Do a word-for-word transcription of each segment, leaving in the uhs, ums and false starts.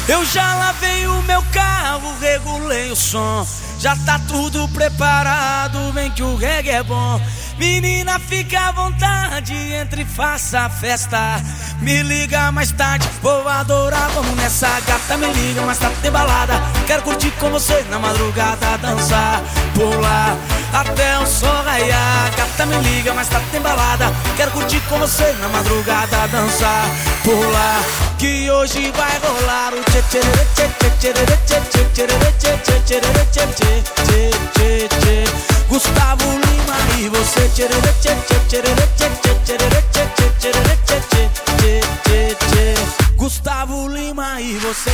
Eu já lavei o meu carro, regulei o som, já tá tudo preparado, vem que o reggae é bom. Menina, fica à vontade, entre e faça a festa. Me liga mais tarde, vou adorar, vamos nessa. Gata, me liga mais tarde, tem balada. Quero curtir com você na madrugada, dançar, pular até o sol raiar. Gata, me liga mais tarde, tem balada. Quero curtir com você na madrugada, dançar, pular, que hoje vai rolar o tchê tchê tchê tchê tchê tchê tchê tchê tchê tchê tchê tchê tchê. Gustavo Lima e você tchê tchê tchê tchê tchê tchê tchê tchê tchê tchê tchê. Gustavo Lima e você.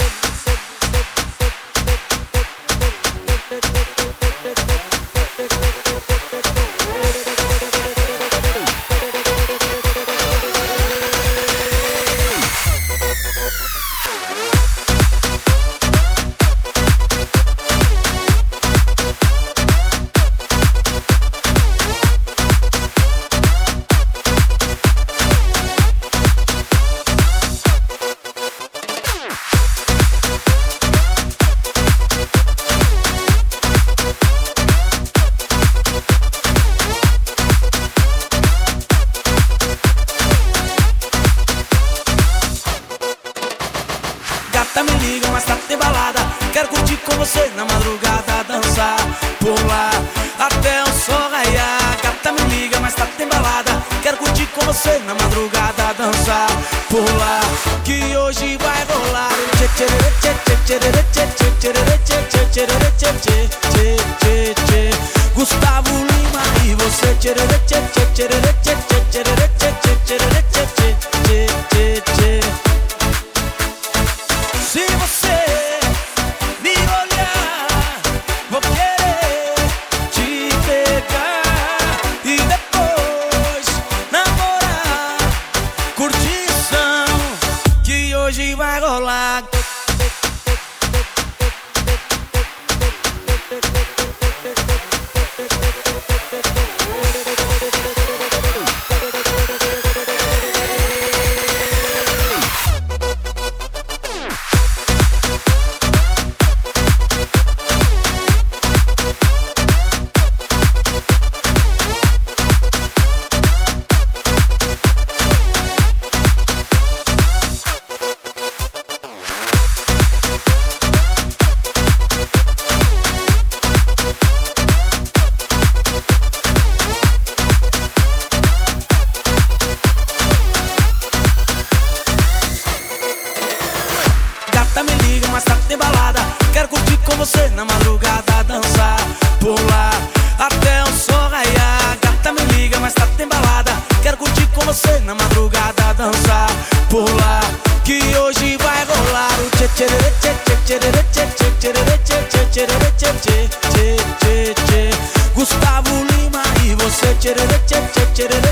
Gata, me liga, mas tá tem balada. Quero curtir com você na madrugada, dançar, pular até o sol raiar. Gata, me liga, mas tá tem balada. Quero curtir com você na madrugada, dançar, pular, que hoje vai rolar o tchê tchê tchê tchê tchê tchê tchê tchê tchê tchê tchê. Gustavo Lima e você tchê tchê tchê tchê tchê tchê tchê tchê tchê. Se você me olhar, vou querer te pegar e depois namorar. Curtição que hoje vai rolar. Gata, me liga, mas tá tem balada. Quero curtir com você na madrugada, dançar, pular até o sol raiar. Gata, me liga, mas tá tem balada. Quero curtir com você na madrugada, dançar, pular, que hoje vai rolar o tchê tchê tchê tchê tchê tchê tchê tchê tchê tchê. Gustavo Lima e você tchê tchê tchê tchê